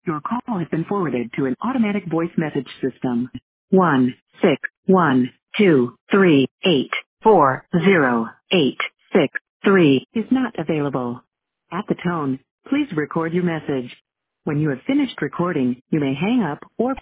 Your call has been forwarded to an automatic voice message system. 16123840863 is not available. At the tone, please record your message. When you have finished recording, you may hang up or